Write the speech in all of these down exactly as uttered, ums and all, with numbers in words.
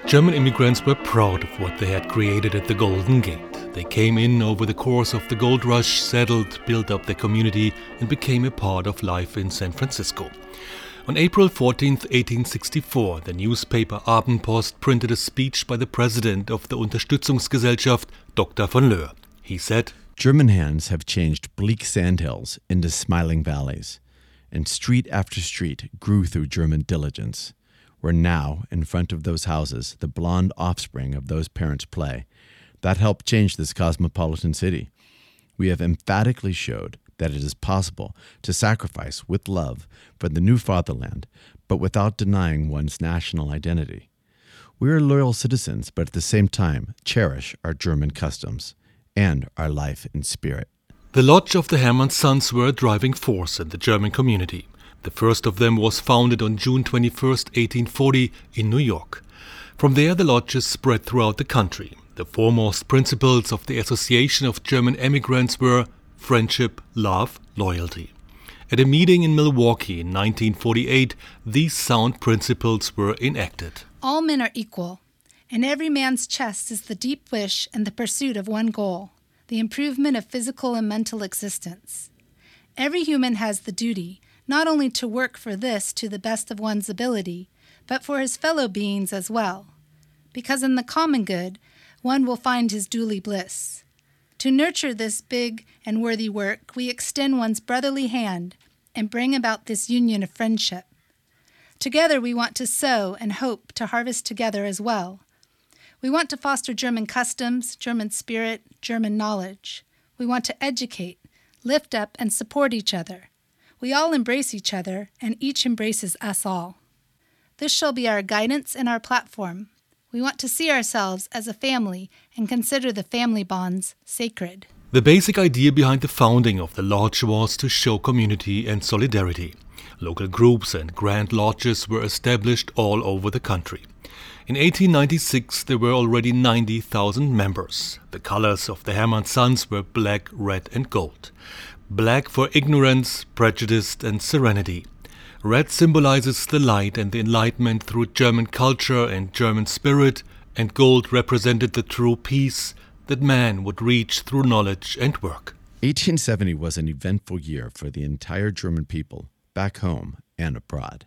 German immigrants were proud of what they had created at the Golden Gate. They came in over the course of the gold rush, settled, built up their community, and became a part of life in San Francisco. On April fourteenth, eighteen sixty-four, the newspaper Abendpost printed a speech by the president of the Unterstützungsgesellschaft, Doctor von Löhr. He said, "German hands have changed bleak sandhills into smiling valleys, and street after street grew through German diligence, where now, in front of those houses, the blonde offspring of those parents play. That helped change this cosmopolitan city. We have emphatically showed that it is possible to sacrifice with love for the new fatherland, but without denying one's national identity. We are loyal citizens, but at the same time cherish our German customs and our life and spirit." The Lodge of the Hermann Sons were a driving force in the German community. The first of them was founded on June twenty-first, eighteen forty, in New York. From there, the lodges spread throughout the country. The foremost principles of the Association of German Emigrants were friendship, love, loyalty. At a meeting in Milwaukee in nineteen forty-eight, these sound principles were enacted. All men are equal. In every man's chest is the deep wish and the pursuit of one goal, the improvement of physical and mental existence. Every human has the duty not only to work for this to the best of one's ability, but for his fellow beings as well, because in the common good, one will find his duly bliss. To nurture this big and worthy work, we extend one's brotherly hand and bring about this union of friendship. Together we want to sow and hope to harvest together as well. We want to foster German customs, German spirit, German knowledge. We want to educate, lift up, and support each other. We all embrace each other, and each embraces us all. This shall be our guidance and our platform. We want to see ourselves as a family and consider the family bonds sacred. The basic idea behind the founding of the lodge was to show community and solidarity. Local groups and grand lodges were established all over the country. In eighteen ninety-six, there were already ninety thousand members. The colors of the Hermann Sons were black, red, and gold. Black for ignorance, prejudice, and serenity. Red symbolizes the light and the enlightenment through German culture and German spirit, and gold represented the true peace that man would reach through knowledge and work. eighteen seventy was an eventful year for the entire German people, back home and abroad.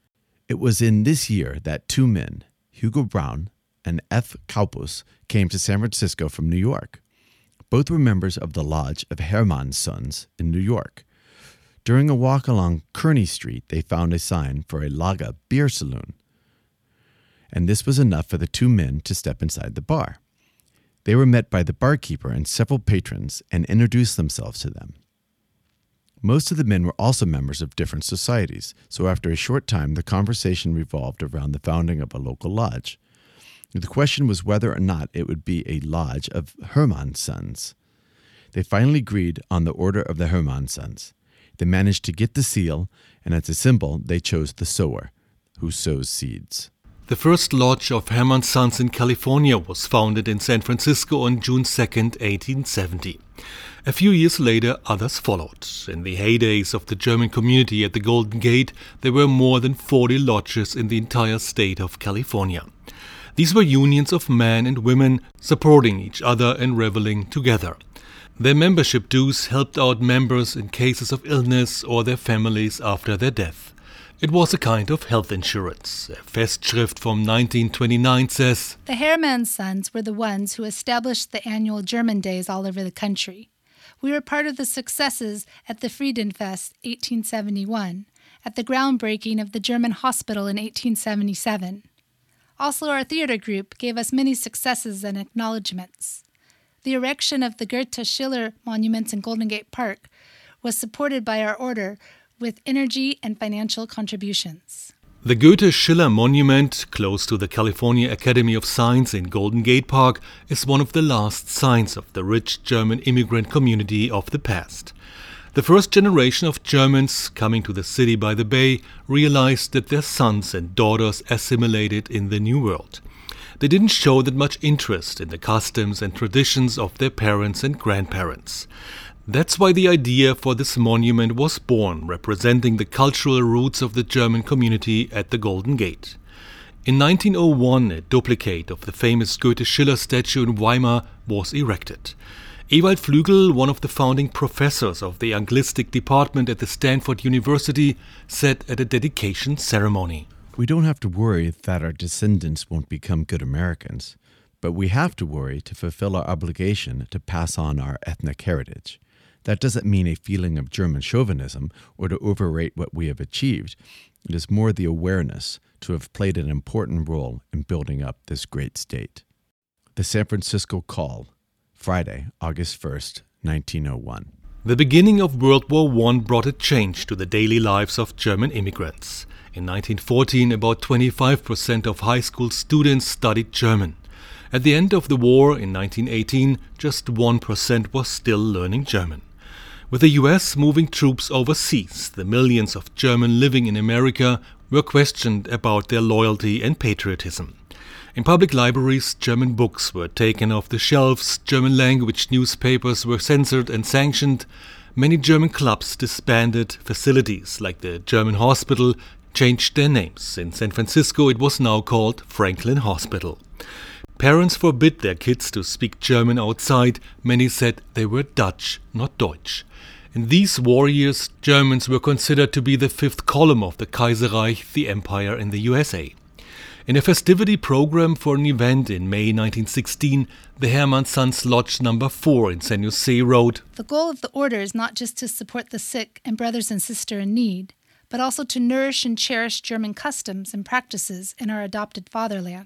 It was in this year that two men, Hugo Braun and F. Kaupus, came to San Francisco from New York. Both were members of the Lodge of Hermann Sons in New York. During a walk along Kearny Street, they found a sign for a Lager beer saloon, and this was enough for the two men to step inside the bar. They were met by the barkeeper and several patrons and introduced themselves to them. Most of the men were also members of different societies, so after a short time the conversation revolved around the founding of a local lodge. The question was whether or not it would be a lodge of Hermann Sons. They finally agreed on the Order of the Hermann Sons. They managed to get the seal, and as a symbol they chose the sower, who sows seeds. The first lodge of Hermann Sons in California was founded in San Francisco on June second, eighteen seventy. A few years later, others followed. In the heydays of the German community at the Golden Gate, there were more than forty lodges in the entire state of California. These were unions of men and women supporting each other and reveling together. Their membership dues helped out members in cases of illness or their families after their death. It was a kind of health insurance. A Festschrift from nineteen twenty-nine says, "The Hermann Sons were the ones who established the annual German days all over the country. We were part of the successes at the Friedenfest eighteen seventy-one, at the groundbreaking of the German hospital in eighteen seventy-seven. Also, our theater group gave us many successes and acknowledgments. The erection of the Goethe Schiller monuments in Golden Gate Park was supported by our order with energy and financial contributions." The Goethe Schiller Monument, close to the California Academy of Science in Golden Gate Park, is one of the last signs of the rich German immigrant community of the past. The first generation of Germans coming to the city by the bay realized that their sons and daughters assimilated in the new world. They didn't show that much interest in the customs and traditions of their parents and grandparents. That's why the idea for this monument was born, representing the cultural roots of the German community at the Golden Gate. In nineteen oh one, a duplicate of the famous Goethe-Schiller statue in Weimar was erected. Ewald Flügel, one of the founding professors of the Anglistic department at the Stanford University, said at a dedication ceremony, "We don't have to worry that our descendants won't become good Americans, but we have to worry to fulfill our obligation to pass on our ethnic heritage. That doesn't mean a feeling of German chauvinism or to overrate what we have achieved. It is more the awareness to have played an important role in building up this great state." The San Francisco Call, Friday, August first, nineteen oh one. The beginning of World War One brought a change to the daily lives of German immigrants. In nineteen fourteen, about twenty-five percent of high school students studied German. At the end of the war, in nineteen eighteen, just one percent was still learning German. With the U S moving troops overseas, the millions of German living in America were questioned about their loyalty and patriotism. In public libraries, German books were taken off the shelves, German language newspapers were censored and sanctioned, many German clubs disbanded, facilities like the German hospital changed their names. In San Francisco it was now called Franklin Hospital. Parents forbid their kids to speak German outside. Many said they were Dutch, not Deutsch. In these war years, Germans were considered to be the fifth column of the Kaiserreich, the empire in the U S A. In a festivity program for an event in May nineteen sixteen, the Hermann Sons Lodge number four in San Jose wrote, "The goal of the order is not just to support the sick and brothers and sisters in need, but also to nourish and cherish German customs and practices in our adopted fatherland.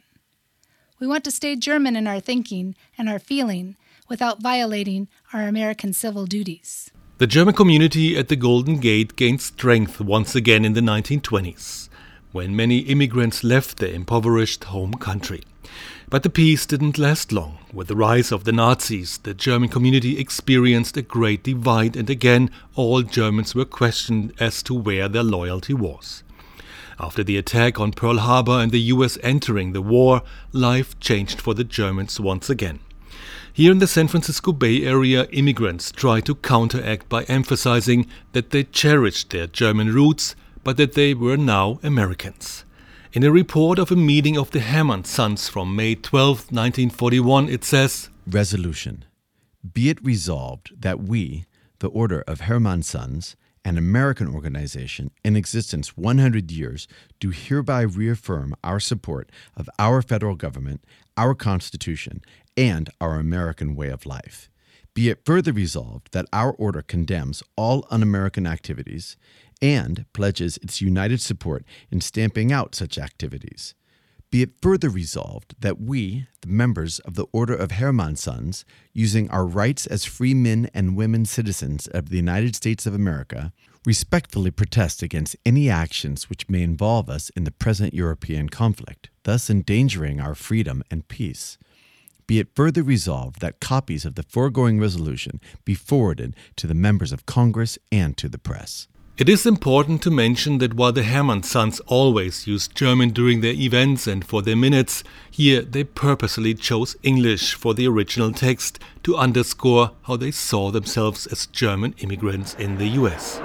We want to stay German in our thinking and our feeling without violating our American civil duties." The German community at the Golden Gate gained strength once again in the nineteen twenties, when many immigrants left their impoverished home country. But the peace didn't last long. With the rise of the Nazis, the German community experienced a great divide, and again all Germans were questioned as to where their loyalty was. After the attack on Pearl Harbor and the U S entering the war, life changed for the Germans once again. Here in the San Francisco Bay Area, immigrants tried to counteract by emphasizing that they cherished their German roots, but that they were now Americans. In a report of a meeting of the Hermann Sons from May twelfth, nineteen forty-one, it says, "Resolution. Be it resolved that we, the Order of Hermann Sons, an American organization in existence one hundred years, do hereby reaffirm our support of our federal government, our Constitution, and our American way of life. Be it further resolved that our order condemns all un-American activities and pledges its united support in stamping out such activities. Be it further resolved that we, the members of the Order of Hermann Sons, using our rights as free men and women citizens of the United States of America, respectfully protest against any actions which may involve us in the present European conflict, thus endangering our freedom and peace. Be it further resolved that copies of the foregoing resolution be forwarded to the members of Congress and to the press." It is important to mention that while the Hermann Sons always used German during their events and for their minutes, here they purposely chose English for the original text to underscore how they saw themselves as German immigrants in the U S.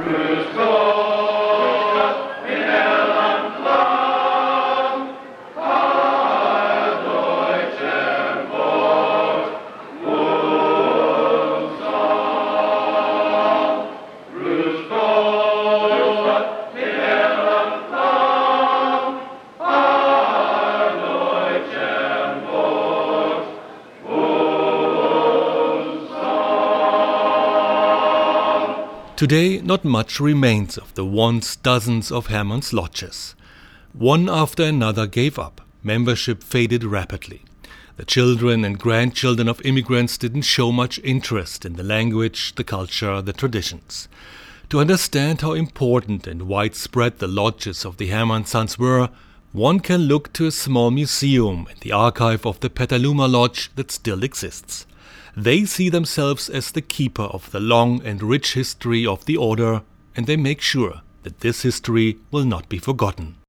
Today, not much remains of the once dozens of Hermann's lodges. One after another gave up. Membership faded rapidly. The children and grandchildren of immigrants didn't show much interest in the language, the culture, the traditions. To understand how important and widespread the lodges of the Hermann Sons were, one can look to a small museum in the archive of the Petaluma Lodge that still exists. They see themselves as the keeper of the long and rich history of the order, and they make sure that this history will not be forgotten.